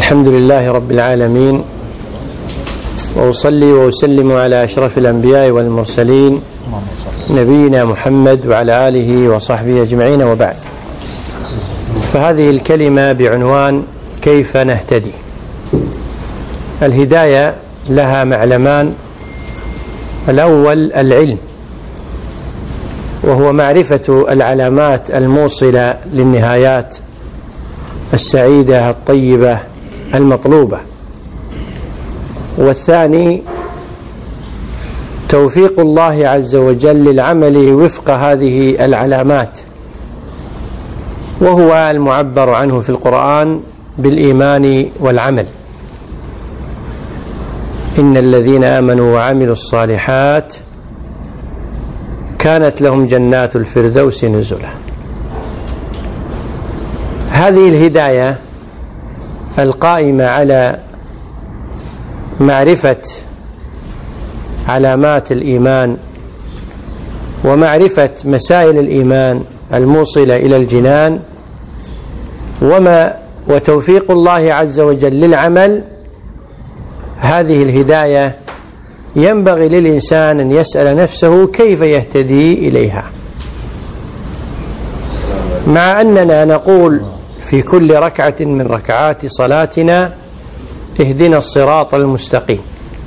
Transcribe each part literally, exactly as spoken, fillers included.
الحمد لله رب العالمين، وأصلي وأسلم على أشرف الأنبياء والمرسلين نبينا محمد وعلى آله وصحبه أجمعين، وبعد. فهذه الكلمة بعنوان كيف نهتدي. الهداية لها معلمان: الأول العلم، وهو معرفة العلامات الموصلة للنهايات السعيدة الطيبة المطلوبة. والثاني توفيق الله عز وجل للعمل وفق هذه العلامات، وهو المعبر عنه في القرآن بالإيمان والعمل: إن الذين آمنوا وعملوا الصالحات كانت لهم جنات الفردوس نزلا. هذه الهداية القائمة على معرفة علامات الإيمان ومعرفة مسائل الإيمان الموصلة إلى الجنان، وما وتوفيق الله عز وجل للعمل. هذه الهداية ينبغي للإنسان أن يسأل نفسه كيف يهتدي إليها، مع أننا نقول في كل ركعة من ركعات صلاتنا: اهدنا الصراط المستقيم.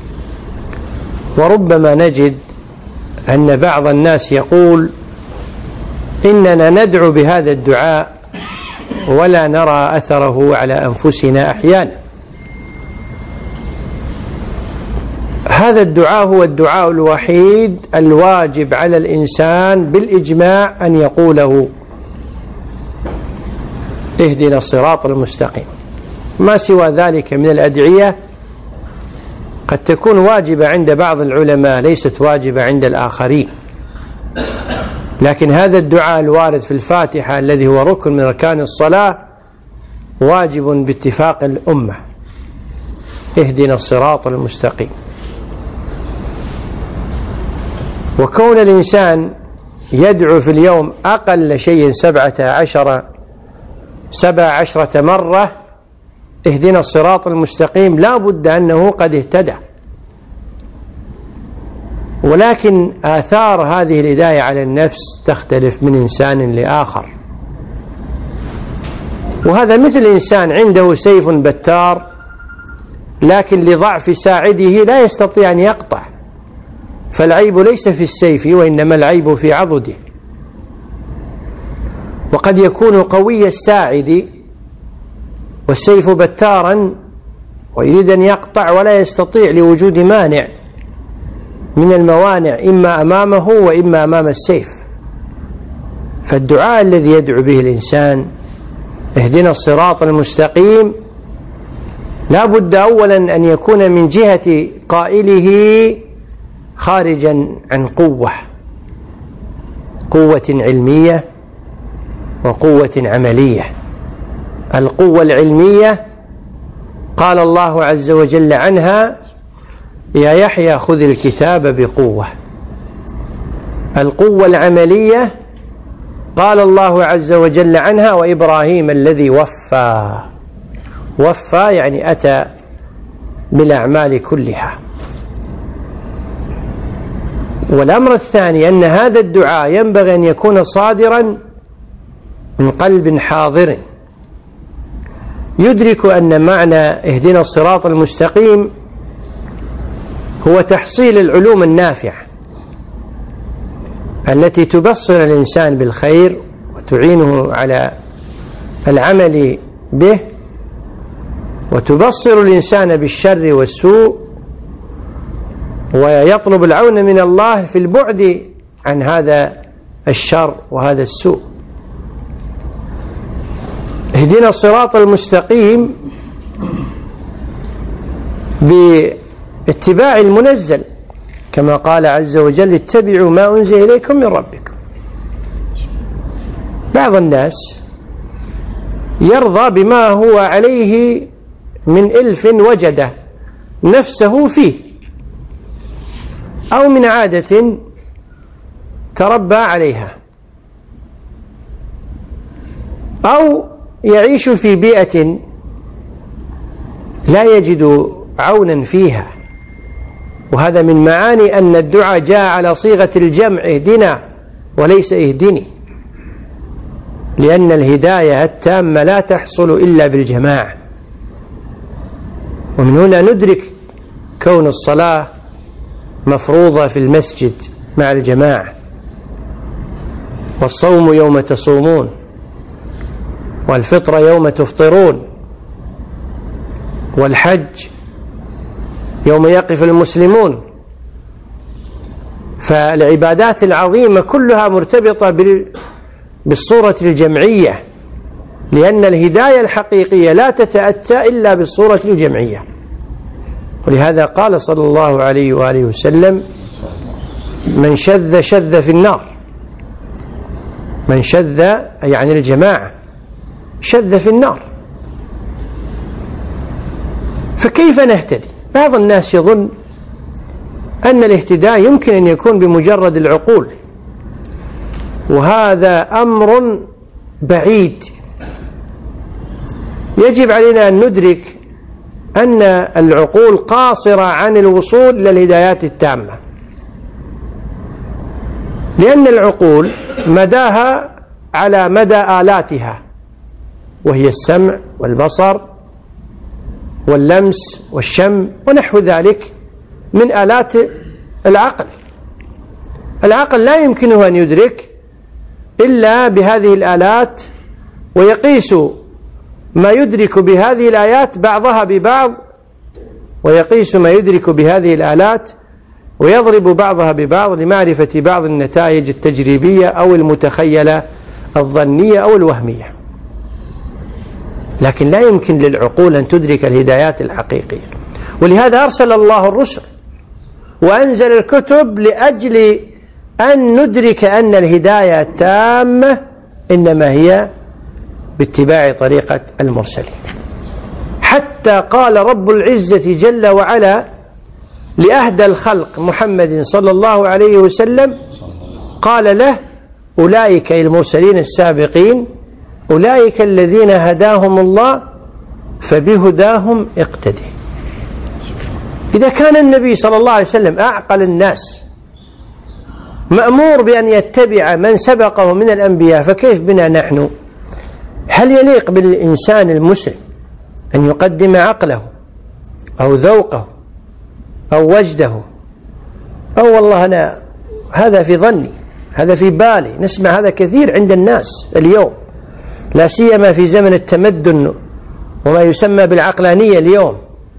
وربما نجد أن بعض الناس يقول: إننا ندعو بهذا الدعاء ولا نرى أثره على أنفسنا أحيانا. هذا الدعاء هو الدعاء الوحيد الواجب على الإنسان بالإجماع أن يقوله: اهدنا الصراط المستقيم. ما سوى ذلك من الأدعية قد تكون واجبة عند بعض العلماء، ليست واجبة عند الآخرين. لكن هذا الدعاء الوارد في الفاتحة الذي هو ركن من أركان الصلاة واجب باتفاق الأمة: اهدنا الصراط المستقيم. وكون الإنسان يدعو في اليوم أقل شيء سبعة عشر سبع عشرة مرة اهدنا الصراط المستقيم، لا بد أنه قد اهتدى. ولكن آثار هذه الهداية على النفس تختلف من إنسان لآخر. وهذا مثل إنسان عنده سيف بتار، لكن لضعف ساعده لا يستطيع أن يقطع، فالعيب ليس في السيف وإنما العيب في عضده. وقد يكون قوي الساعد والسيف بتارا ويريد أن يقطع ولا يستطيع لوجود مانع من الموانع، إما أمامه وإما أمام السيف. فالدعاء الذي يدعو به الإنسان اهدنا الصراط المستقيم لا بد أولا أن يكون من جهة قائله خارجا عن قوة قوة علمية وقوة عملية. القوة العلمية قال الله عز وجل عنها: يا يحيى خذ الكتاب بقوة. القوة العملية قال الله عز وجل عنها: وإبراهيم الذي وفى. وفى يعني أتى بالأعمال كلها. والأمر الثاني أن هذا الدعاء ينبغي أن يكون صادرا من قلب حاضر يدرك أن معنى اهدنا الصراط المستقيم هو تحصيل العلوم النافعة التي تبصر الإنسان بالخير وتعينه على العمل به، وتبصر الإنسان بالشر والسوء، ويطلب العون من الله في البعد عن هذا الشر وهذا السوء. اهدنا الصراط المستقيم باتباع المنزل، كما قال عز وجل: اتبعوا ما أنزل إليكم من ربكم. بعض الناس يرضى بما هو عليه من إلف وجد نفسه فيه، أو من عادة تربى عليها، أو يعيش في بيئة لا يجد عونا فيها. وهذا من معاني أن الدعاء جاء على صيغة الجمع اهدنا وليس اهدني، لأن الهداية التامة لا تحصل إلا بالجماعة. ومن هنا ندرك كون الصلاة مفروضة في المسجد مع الجماعة، والصوم يوم تصومون، والفطر يوم تفطرون، والحج يوم يقف المسلمون. فالعبادات العظيمة كلها مرتبطة بالصورة الجمعية، لأن الهداية الحقيقية لا تتأتى إلا بالصورة الجمعية. ولهذا قال صلى الله عليه وآله وسلم: من شذ شذ في النار. من شذ يعني الجماعة، شذ في النار. فكيف نهتدي؟ بعض الناس يظن أن الاهتداء يمكن أن يكون بمجرد العقول، وهذا أمر بعيد. يجب علينا أن ندرك أن العقول قاصرة عن الوصول إلى الهدايات التامة، لأن العقول مداها على مدى آلاتها، وهي السمع والبصر واللمس والشم ونحو ذلك من آلات العقل. العقل لا يمكنه أن يدرك إلا بهذه الآلات، ويقيس ما يدرك بهذه الآيات بعضها ببعض، ويقيس ما يدرك بهذه الآلات ويضرب بعضها ببعض لمعرفة بعض النتائج التجريبية أو المتخيلة الظنية أو الوهمية. لكن لا يمكن للعقول أن تدرك الهدايات الحقيقية، ولهذا أرسل الله الرسل وأنزل الكتب لأجل أن ندرك أن الهداية التامة إنما هي باتباع طريقة المرسلين. حتى قال رب العزة جل وعلا لأهدى الخلق محمد صلى الله عليه وسلم، قال له: أولئك المرسلين السابقين أولئك الذين هداهم الله فبهداهم اقتدي. إذا كان النبي صلى الله عليه وسلم أعقل الناس مأمور بأن يتبع من سبقه من الأنبياء، فكيف بنا نحن؟ هل يليق بالإنسان المسلم أن يقدم عقله أو ذوقه أو وجده أو والله أنا هذا في ظني، هذا في بالي؟ نسمع هذا كثير عند الناس اليوم، لا سيما في زمن التمدن وما يسمى بالعقلانية اليوم.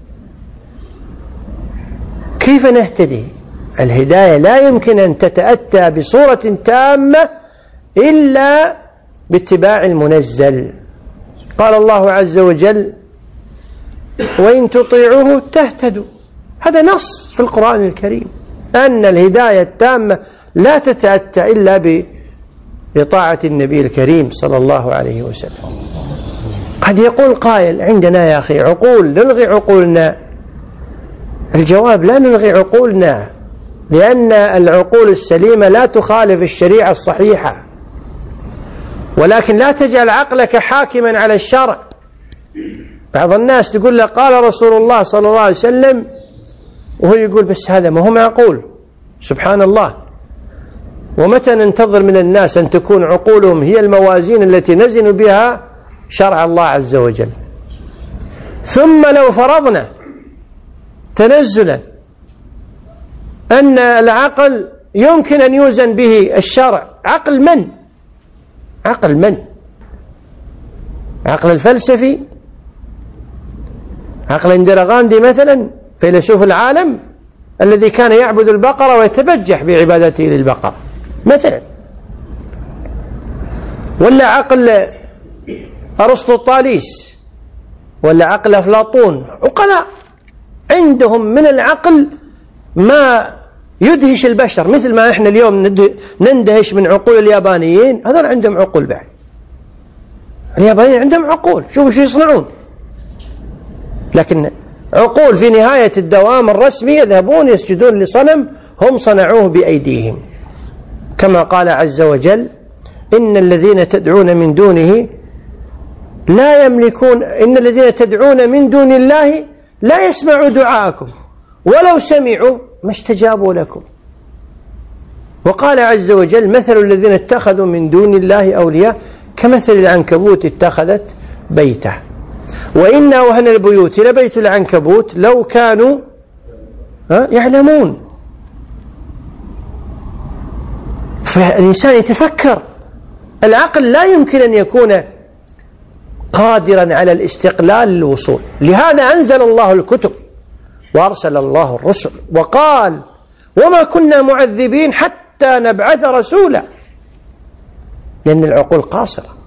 كيف نهتدي؟ الهداية لا يمكن أن تتأتى بصورة تامة إلا باتباع المنزل. قال الله عز وجل: وإن تطيعوه تهتدوا. هذا نص في القرآن الكريم أن الهداية التامة لا تتأتى إلا بطاعة النبي الكريم صلى الله عليه وسلم. قد يقول قائل: عندنا يا أخي عقول نلغي عقولنا. الجواب: لا نلغي عقولنا، لأن العقول السليمة لا تخالف الشريعة الصحيحة، ولكن لا تجعل عقلك حاكما على الشرع. بعض الناس تقول له قال رسول الله صلى الله عليه وسلم، وهو يقول بس هذا ما هو معقول. سبحان الله. ومتى ننتظر من الناس أن تكون عقولهم هي الموازين التي نزن بها شرع الله عز وجل؟ ثم لو فرضنا تنزلا أن العقل يمكن أن يوزن به الشرع، عقل من؟ عقل من؟ عقل الفلسفي؟ عقل اندرا غاندي مثلا، فيلسوف العالم الذي كان يعبد البقرة ويتبجح بعبادته للبقرة مثلا؟ ولا عقل أرسطو طاليس؟ ولا عقل أفلاطون؟ عقلاء عندهم من العقل ما يدهش البشر، مثل ما احنا اليوم نندهش من عقول اليابانيين. هذول عندهم عقول بعد. اليابانيين عندهم عقول، شوفوا شو يصنعون. لكن عقول في نهاية الدوام الرسمي يذهبون يسجدون لصنم هم صنعوه بأيديهم، كما قال عز وجل: إن الذين تدعون من دونه لا يملكون إن الذين تدعون من دون الله لا يسمعوا دعاءكم، ولو سمعوا ما استجابوا لكم. وقال عز وجل: مثل الذين اتخذوا من دون الله أولياء كمثل العنكبوت اتخذت بيته وإن أوهن البيوت لبيت العنكبوت لو كانوا يعلمون. فالإنسان يتفكر. العقل لا يمكن أن يكون قادرا على الاستقلال للوصول. لهذا أنزل الله الكتب وأرسل الله الرسل وقال: وما كنا معذبين حتى نبعث رسولا، لأن العقول قاصرة.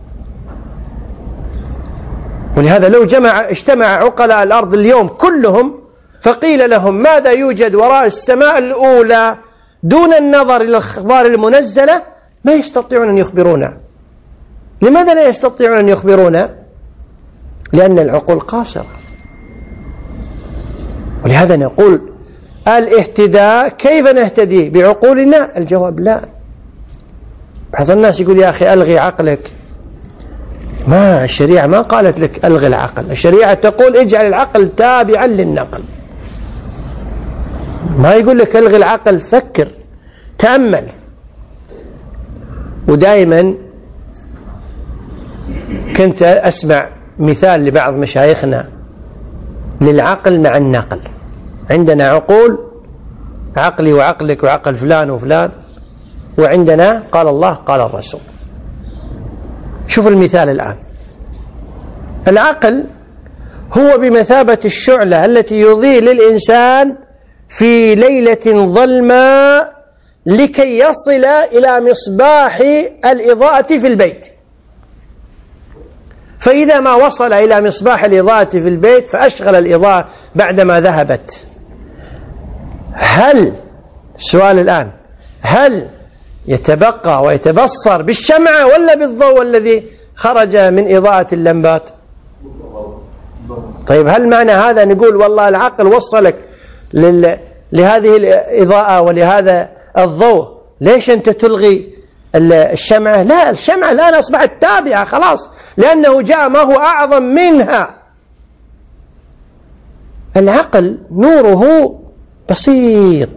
ولهذا لو جمع اجتمع عقلاء الأرض اليوم كلهم فقيل لهم ماذا يوجد وراء السماء الأولى دون النظر إلى الأخبار المنزلة، ما يستطيعون أن يخبرونا. لماذا لا يستطيعون أن يخبرونا؟ لأن العقول قاصرة. ولهذا نقول: الاهتداء كيف نهتدي؟ بعقولنا؟ الجواب لا. بعض الناس يقول: يا أخي ألغي عقلك. ما الشريعة ما قالت لك ألغي العقل، الشريعة تقول اجعل العقل تابعا للنقل. ما يقول لك ألغي العقل، فكر، تأمل. ودائما كنت أسمع مثال لبعض مشايخنا للعقل مع النقل. عندنا عقول، عقلي وعقلك وعقل فلان وفلان، وعندنا قال الله قال الرسول. شوف المثال الآن. العقل هو بمثابة الشعلة التي يضيء للإنسان في ليلة ظلماء لكي يصل إلى مصباح الإضاءة في البيت. فإذا ما وصل إلى مصباح الإضاءة في البيت فأشغل الإضاءة بعدما ذهبت، هل السؤال الآن هل يتبقى ويتبصر بالشمعة ولا بالضوء الذي خرج من إضاءة اللمبات؟ طيب هل معنى هذا نقول والله العقل وصلك لل... لهذه الإضاءة ولهذا الضوء، ليش أنت تلغي الشمعة؟ لا، الشمعة الآن أصبحت تابعة خلاص، لأنه جاء ما هو أعظم منها. العقل نوره بسيط.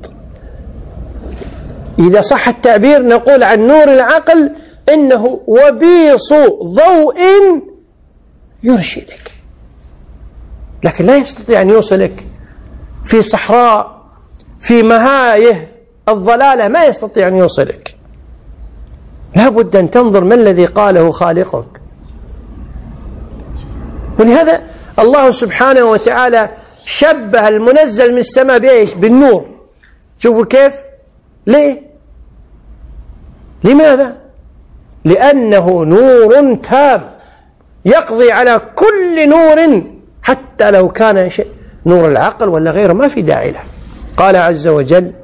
إذا صح التعبير نقول عن نور العقل إنه وبيص ضوء يرشدك، لكن لا يستطيع أن يوصلك في صحراء في مهايه الضلالة، ما يستطيع أن يوصلك. لا بد أن تنظر ما الذي قاله خالقك. ولهذا الله سبحانه وتعالى شبه المنزل من السماء بإيش؟ بالنور. شوفوا كيف. ليه؟ لماذا؟ لأنه نور تام يقضي على كل نور، حتى لو كان شيء نور العقل ولا غيره ما في داعي له. قال عز وجل: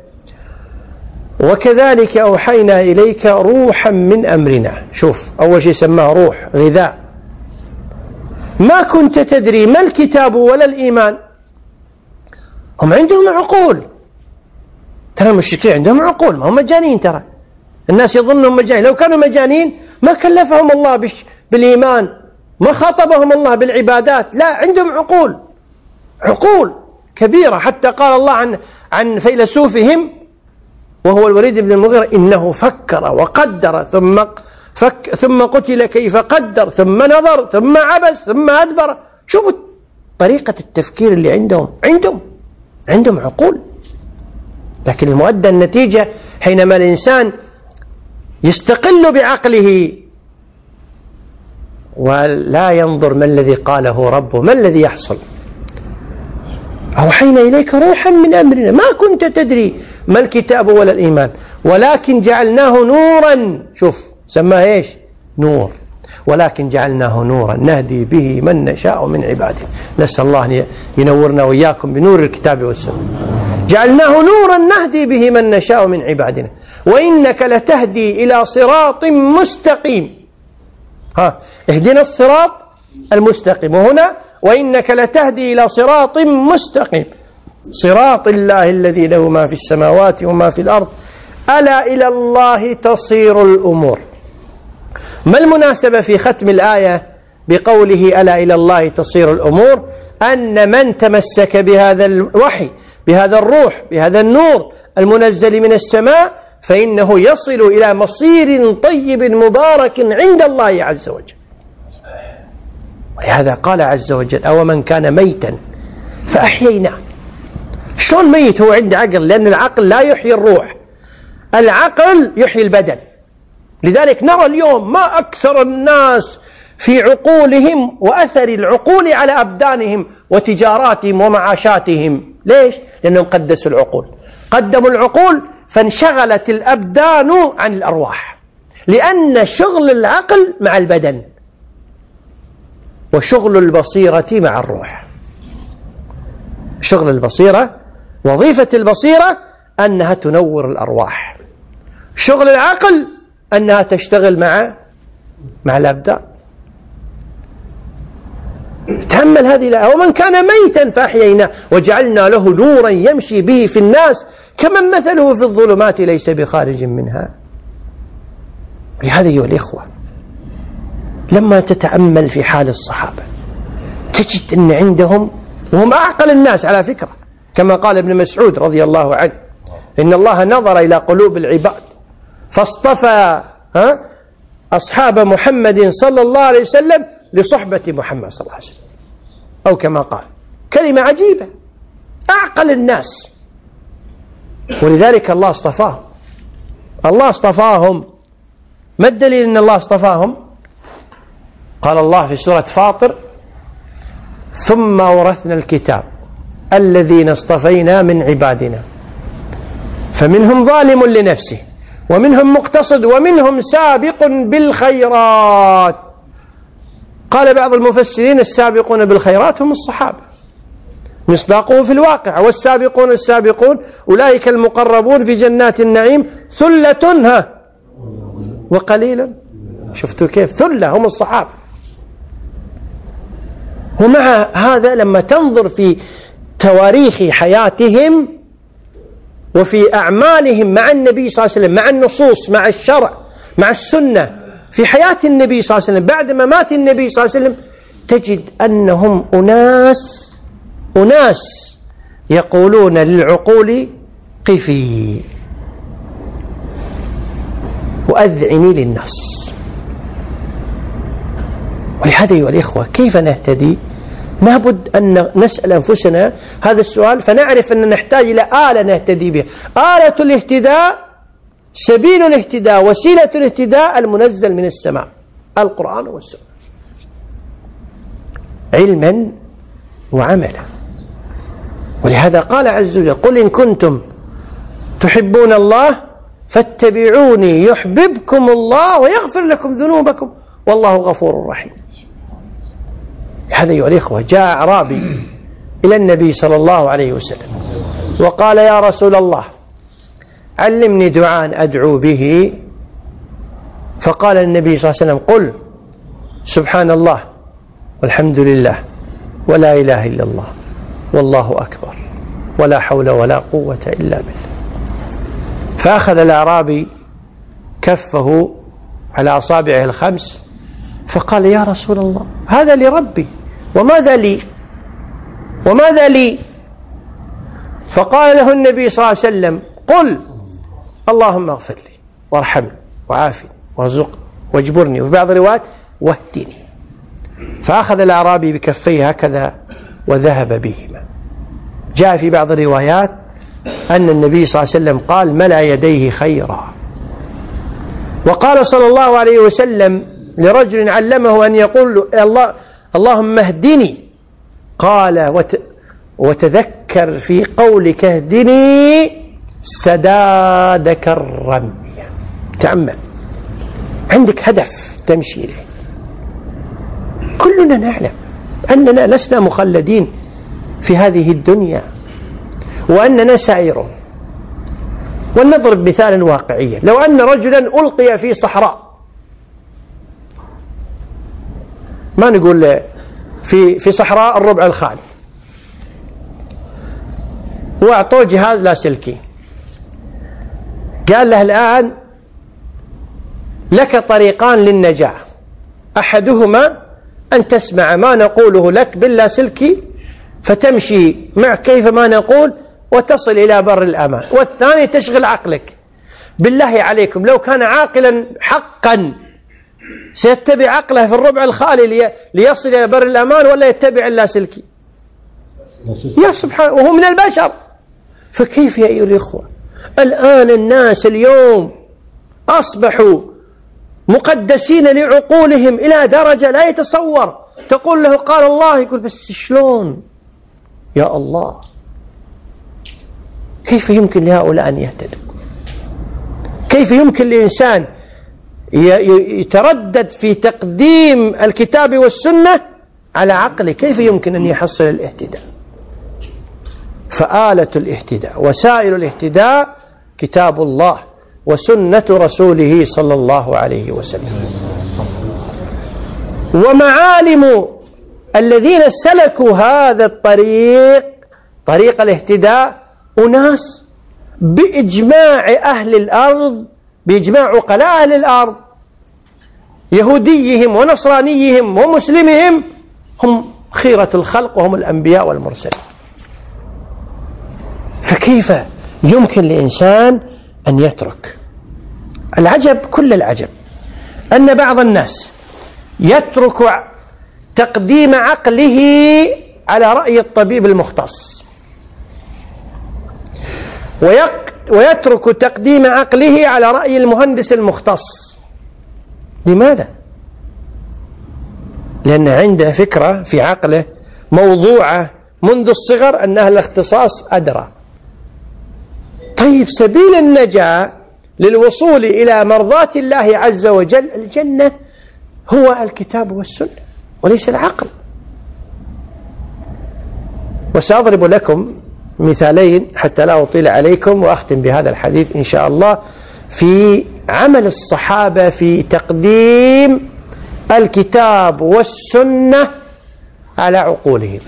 وكذلك أوحينا إليك روحا من أمرنا. شوف، أول شيء سماه روح، غذاء. ما كنت تدري ما الكتاب ولا الإيمان. هم عندهم عقول، ترى المشركين عندهم عقول، ما هم مجانين. ترى الناس يظنهم مجانين، لو كانوا مجانين ما كلفهم الله بالإيمان، ما خاطبهم الله بالعبادات. لا، عندهم عقول، عقول كبيرة. حتى قال الله عن عن فيلسوفهم وهو الوليد بن المغيرة: إنه فكر وقدر ثم فك ثم قتل كيف قدر ثم نظر ثم عبس ثم أدبر. شوفوا طريقة التفكير اللي عندهم. عندهم عندهم عقول. لكن المؤدى النتيجة حينما الإنسان يستقل بعقله ولا ينظر ما الذي قاله ربه، ما الذي يحصل؟ أوحينا إليك روحا من أمرنا ما كنت تدري ما الكتاب ولا الإيمان ولكن جعلناه نورا. شوف سماه إيش؟ نور. ولكن جعلناه نورا نهدي به من نشاء من عباده. نسأل الله أن ينورنا وإياكم بنور الكتاب والسنة. جعلناه نورا نهدي به من نشاء من عبادنا وإنك لتهدي إلى صراط مستقيم. ها، اهدنا الصراط المستقيم. وهنا وإنك لتهدي إلى صراط مستقيم، صراط الله الذي له ما في السماوات وما في الأرض ألا إلى الله تصير الأمور. ما المناسبة في ختم الآية بقوله ألا إلى الله تصير الأمور؟ أن من تمسك بهذا الوحي بهذا الروح بهذا النور المنزل من السماء فإنه يصل إلى مصير طيب مبارك عند الله عز وجل. ولهذا قال عز وجل: أو من كان ميتا فأحييناه. شلون ميت هو عنده عقل؟ لأن العقل لا يحيي الروح، العقل يحيي البدن. لذلك نرى اليوم ما أكثر الناس في عقولهم وأثر العقول على أبدانهم وتجاراتهم ومعاشاتهم. ليش؟ لأنهم قدسوا العقول، قدموا العقول فانشغلت الأبدان عن الأرواح، لأن شغل العقل مع البدن وشغل البصيرة مع الروح. شغل البصيرة، وظيفة البصيرة أنها تنور الأرواح، شغل العقل أنها تشتغل مع مع الأبدان. تأمل هذه الآية: ومن كان ميتا فأحييناه وجعلنا له نورا يمشي به في الناس كمن مثله في الظلمات ليس بخارج منها. ولهذا أيها الإخوة، لما تتأمل في حال الصحابة تجد أن عندهم، وهم أعقل الناس على فكرة، كما قال ابن مسعود رضي الله عنه: إن الله نظر إلى قلوب العباد فاصطفى ها أصحاب محمد صلى الله عليه وسلم لصحبة محمد صلى الله عليه وسلم، أو كما قال. كلمة عجيبة، أعقل الناس. ولذلك الله اصطفاهم، الله اصطفاهم. ما الدليل أن الله اصطفاهم؟ قال الله في سورة فاطر: ثم أورثنا الكتاب الذين اصطفينا من عبادنا فمنهم ظالم لنفسه ومنهم مقتصد ومنهم سابق بالخيرات. قال بعض المفسرين: السابقون بالخيرات هم الصحابة، مصداقه في الواقع. والسابقون السابقون أولئك المقربون في جنات النعيم ثلة ها وقليلا. شفتوا كيف؟ ثلة هم الصحابة. ومع هذا لما تنظر في تواريخ حياتهم وفي أعمالهم مع النبي صلى الله عليه وسلم، مع النصوص، مع الشرع، مع السنة، في حياة النبي صلى الله عليه وسلم بعد ما مات النبي صلى الله عليه وسلم، تجد أنهم أناس أناس يقولون للعقول: قفي وأذعني للنص. ولهذا أيها الإخوة، كيف نهتدي؟ لابد أن نسأل أنفسنا هذا السؤال، فنعرف أن نحتاج إلى آلة نهتدي بها. آلة الاهتداء، سبيل الاهتداء، وسيلة الاهتداء المنزل من السماء، القرآن والسنة، علما وعملا. ولهذا قال عز وجل: قل إن كنتم تحبون الله فاتبعوني يحببكم الله ويغفر لكم ذنوبكم والله غفور رحيم. هذا أيها الإخوة، جاء أعرابي إلى النبي صلى الله عليه وسلم وقال: يا رسول الله، علمني دعاء أدعو به. فقال النبي صلى الله عليه وسلم: قل سبحان الله والحمد لله ولا إله إلا الله والله أكبر ولا حول ولا قوة إلا بالله. فأخذ الأعرابي كفه على أصابعه الخمس فقال: يا رسول الله، هذا لربي وماذا لي وماذا لي؟ فقال له النبي صلى الله عليه وسلم: قل اللهم اغفر لي وارحمني وعافني وارزقني واجبرني، وفي بعض الروايات واهدني. فأخذ الأعرابي بكفيه هكذا وذهب بهما. جاء في بعض الروايات أن النبي صلى الله عليه وسلم قال: ملأ يديه خيرا. وقال صلى الله عليه وسلم لرجل علمه أن يقول: الله اللهم اهدني، قال: وت وتذكر في قولك اهدني سدادك الرمي. تأمل، عندك هدف تمشي إليه. كلنا نعلم أننا لسنا مخلدين في هذه الدنيا وأننا سائرون. ولنضرب مثالا واقعيا: لو أن رجلا ألقي في صحراء، ما نقول في في صحراء الربع الخالي، وأعطوه جهاز لاسلكي، قال له: الآن لك طريقان للنجاة، أحدهما أن تسمع ما نقوله لك باللاسلكي فتمشي مع كيف ما نقول وتصل إلى بر الأمان، والثاني تشغل عقلك. بالله عليكم لو كان عاقلا حقا سيتبع عقله في الربع الخالي ليصل إلى بر الأمان، ولا يتبع اللاسلكي؟ يا سبحان، وهو من البشر. فكيف يا أيها الإخوة الآن الناس اليوم أصبحوا مقدسين لعقولهم إلى درجة لا يتصور. تقول له قال الله، يقول بس شلون يا الله؟ كيف يمكن لهؤلاء أن يهتدوا؟ كيف يمكن لإنسان يتردد في تقديم الكتاب والسنة على عقله؟ كيف يمكن أن يحصل الاهتداء؟ فآلة الاهتداء وسائل الاهتداء كتاب الله وسنة رسوله صلى الله عليه وسلم. ومعالم الذين سلكوا هذا الطريق، طريق الاهتداء، أناس بإجماع أهل الأرض، بإجماع عقلاء أهل الأرض، يهوديهم ونصرانيهم ومسلمهم، هم خيرة الخلق وهم الأنبياء والمرسلين. فكيف يمكن لإنسان أن يترك؟ العجب كل العجب أن بعض الناس يترك تقديم عقله على رأي الطبيب المختص، ويترك تقديم عقله على رأي المهندس المختص. لماذا؟ لأن عنده فكرة في عقله موضوعة منذ الصغر أن أهل الاختصاص أدرى. طيب سبيل النجاة للوصول إلى مرضاة الله عز وجل الجنة هو الكتاب والسنة وليس العقل. وسأضرب لكم مثالين حتى لا أطيل عليكم وأختم بهذا الحديث إن شاء الله في عمل الصحابة في تقديم الكتاب والسنة على عقولهم.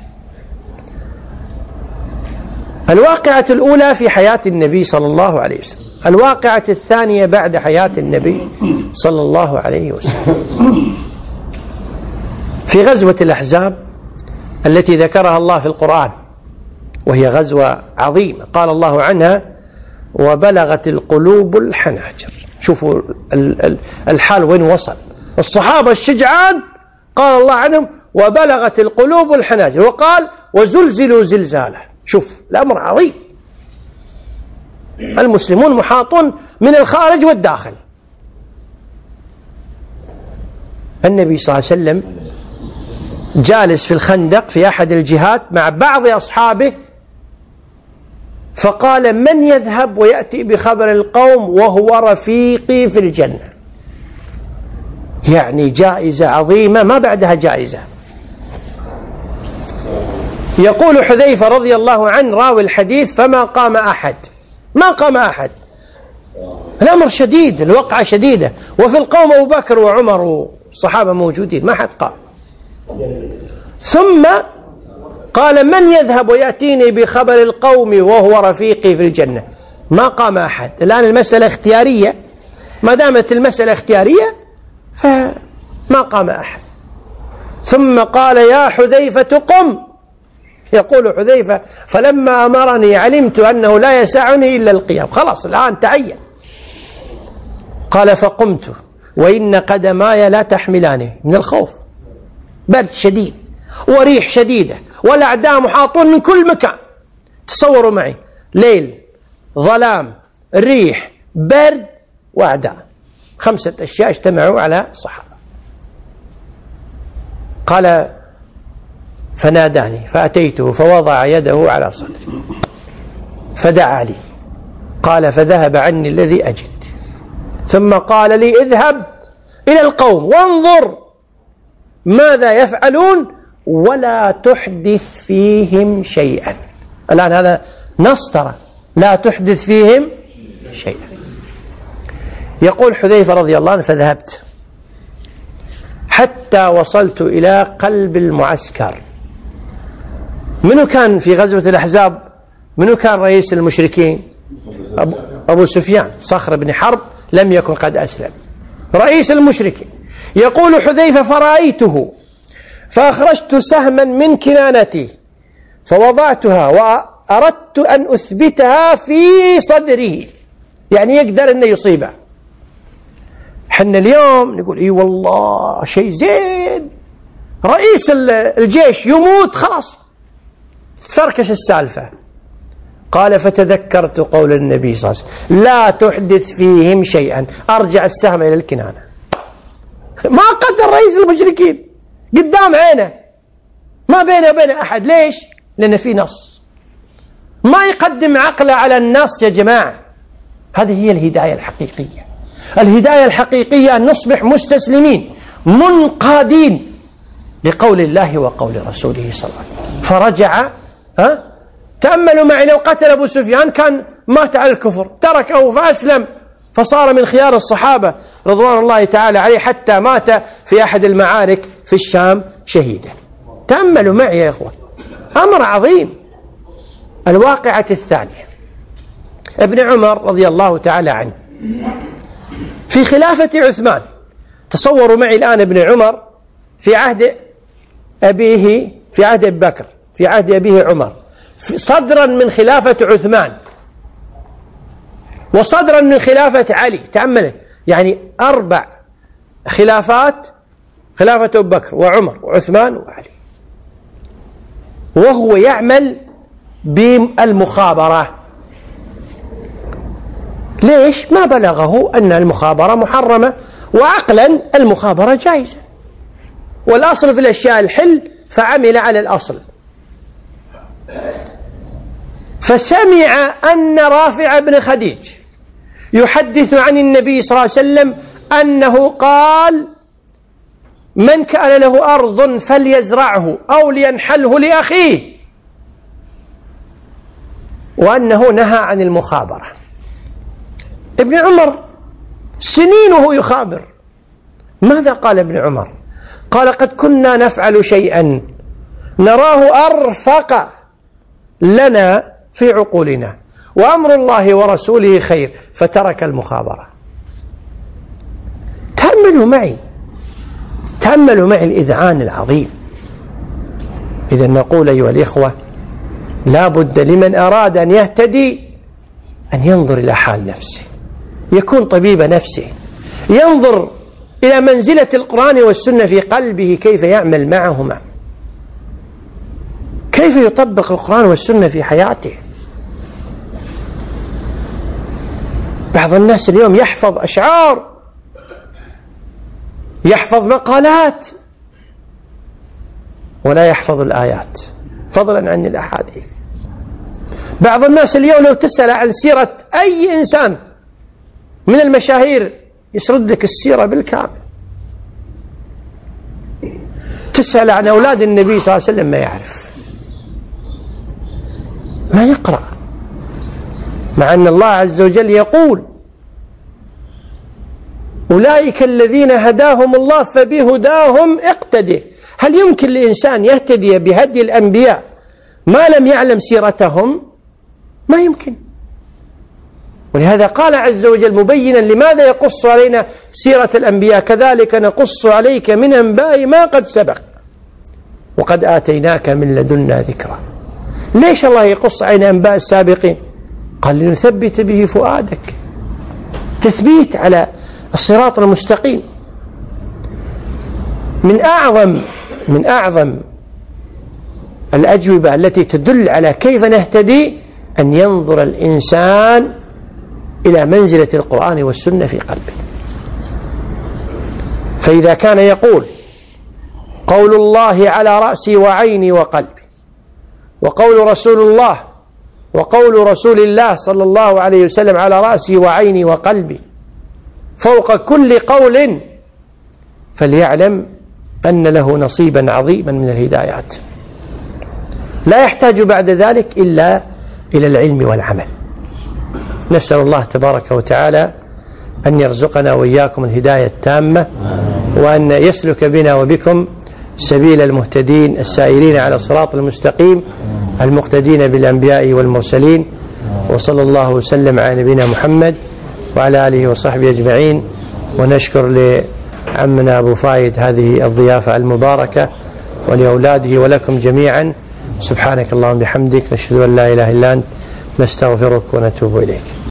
الواقعة الأولى في حياة النبي صلى الله عليه وسلم، الواقعة الثانية بعد حياة النبي صلى الله عليه وسلم. في غزوة الأحزاب التي ذكرها الله في القرآن، وهي غزوة عظيمة قال الله عنها وبلغت القلوب الحناجر. شوفوا الحال وين وصل. الصحابة الشجعان قال الله عنهم وبلغت القلوب الحناجر، وقال وزلزلوا زلزاله. شوف الأمر عظيم، المسلمون محاطون من الخارج والداخل. النبي صلى الله عليه وسلم جالس في الخندق في أحد الجهات مع بعض أصحابه، فقال من يذهب ويأتي بخبر القوم وهو رفيقي في الجنة؟ يعني جائزة عظيمة ما بعدها جائزة. يقول حذيفة رضي الله عنه راوي الحديث فما قام أحد، ما قام أحد، الأمر شديد، الوقعة شديدة، وفي القوم أبو بكر وعمر والصحابة موجودين، ما حد قام. ثم قال من يذهب ويأتيني بخبر القوم وهو رفيقي في الجنة؟ ما قام أحد. الآن المسألة اختيارية، ما دامت المسألة اختيارية فما قام أحد. ثم قال يا حذيفة قم. يقول حذيفة فلما أمرني علمت أنه لا يسعني إلا القيام، خلاص الآن تعين. قال فقمت وإن قدماي لا تحملاني من الخوف، برد شديد وريح شديدة والأعداء محاطون من كل مكان. تصوروا معي ليل، ظلام، ريح، برد، وأعداء، خمسة أشياء اجتمعوا على الصحابة. قال فناداني فأتيته فوضع يده على صدري فدعا لي، قال فذهب عني الذي أجد، ثم قال لي اذهب إلى القوم وانظر ماذا يفعلون ولا تحدث فيهم شيئا. الآن هذا نص ترى، لا تحدث فيهم شيئا. يقول حذيفة رضي الله عنه فذهبت حتى وصلت إلى قلب المعسكر. منو كان في غزوة الأحزاب؟ منو كان رئيس المشركين؟ أبو, أبو سفيان صخر بن حرب، لم يكن قد أسلم، رئيس المشركين. يقول حذيفة فرأيته فأخرجت سهما من كنانتي فوضعتها وأردت أن أثبتها في صدره، يعني يقدر أنه يصيبه. حنا اليوم نقول إي والله شيء زين، رئيس الجيش يموت خلاص تفركش السالفة. قال فتذكرت قول النبي صلى الله عليه وسلم لا تحدث فيهم شيئا، أرجع السهم إلى الكنانة. ما قتل رئيس المشركين قدام عينه، ما بينه وبين أحد. ليش؟ لأن في نص. ما يقدم عقله على النص يا جماعة. هذه هي الهداية الحقيقية. الهداية الحقيقية أن نصبح مستسلمين منقادين لقول الله وقول رسوله صلى الله عليه وسلم. فرجع. ها؟ تأملوا معي، لو قتل أبو سفيان كان مات على الكفر، تركه فأسلم فصار من خيار الصحابة رضوان الله تعالى عليه، حتى مات في أحد المعارك في الشام شهيدا. تأملوا معي يا إخوة، أمر عظيم. الواقعة الثانية، ابن عمر رضي الله تعالى عنه في خلافة عثمان. تصوروا معي الآن ابن عمر في عهد أبيه، في عهد أبي بكر، في عهد أبيه عمر، صدرا من خلافة عثمان وصدرا من خلافة علي. تأمله، يعني أربع خلافات، خلافة أبي بكر وعمر وعثمان وعلي، وهو يعمل بالمخابرة. ليش؟ ما بلغه أن المخابرة محرمة، وعقلا المخابرة جائزة، والأصل في الأشياء الحل، فعمل على الأصل. فسمع أن رافع بن خديج يحدث عن النبي صلى الله عليه وسلم أنه قال من كان له أرض فليزرعه أو لينحله لأخيه، وأنه نهى عن المخابرة. ابن عمر سنين وهو يخابر. ماذا قال ابن عمر؟ قال قد كنا نفعل شيئا نراه أرفق لنا في عقولنا، وأمر الله ورسوله خير، فترك المخابرة. تأملوا معي، تأملوا معي الإذعان العظيم. إذا نقول أيها الإخوة، لا بد لمن أراد أن يهتدي أن ينظر إلى حال نفسه، يكون طبيب نفسه، ينظر إلى منزلة القرآن والسنة في قلبه، كيف يعمل معهما، كيف يطبق القرآن والسنة في حياته. بعض الناس اليوم يحفظ أشعار، يحفظ مقالات، ولا يحفظ الآيات فضلا عن الأحاديث. بعض الناس اليوم لو تسأل عن سيرة أي إنسان من المشاهير يسرد لك السيرة بالكامل. تسأل عن أولاد النبي صلى الله عليه وسلم ما يعرف، ما يقرأ، مع أن الله عز وجل يقول أولئك الذين هداهم الله فبهداهم اقتدي. هل يمكن لإنسان يهتدي بهدي الأنبياء ما لم يعلم سيرتهم؟ ما يمكن. ولهذا قال عز وجل مبينا لماذا يقص علينا سيرة الأنبياء كذلك نقص عليك من أنباء ما قد سبق وقد آتيناك من لدنا ذكرا. ليش الله يقص علينا أنباء السابقين؟ قال لنثبت به فؤادك، تثبيت على الصراط المستقيم. من أعظم من أعظم الأجوبة التي تدل على كيف نهتدي أن ينظر الإنسان إلى منزلة القرآن والسنة في قلبه. فإذا كان يقول قول الله على رأسي وعيني وقلبي، وقول رسول الله وقول رسول الله صلى الله عليه وسلم على رأسي وعيني وقلبي فوق كل قول، فليعلم أن له نصيبا عظيما من الهدايات، لا يحتاج بعد ذلك إلا إلى العلم والعمل. نسأل الله تبارك وتعالى أن يرزقنا وإياكم الهداية التامة، وأن يسلك بنا وبكم سبيل المهتدين السائرين على الصراط المستقيم المقتدين بالأنبياء والمرسلين. وصلى الله وسلم على نبينا محمد وعلى آله وصحبه أجمعين. ونشكر لعمنا أبو فايد هذه الضيافة المباركة، ولأولاده ولكم جميعا. سبحانك اللهم بحمدك، نشهد أن لا إله إلا أنت، نستغفرك ونتوب إليك.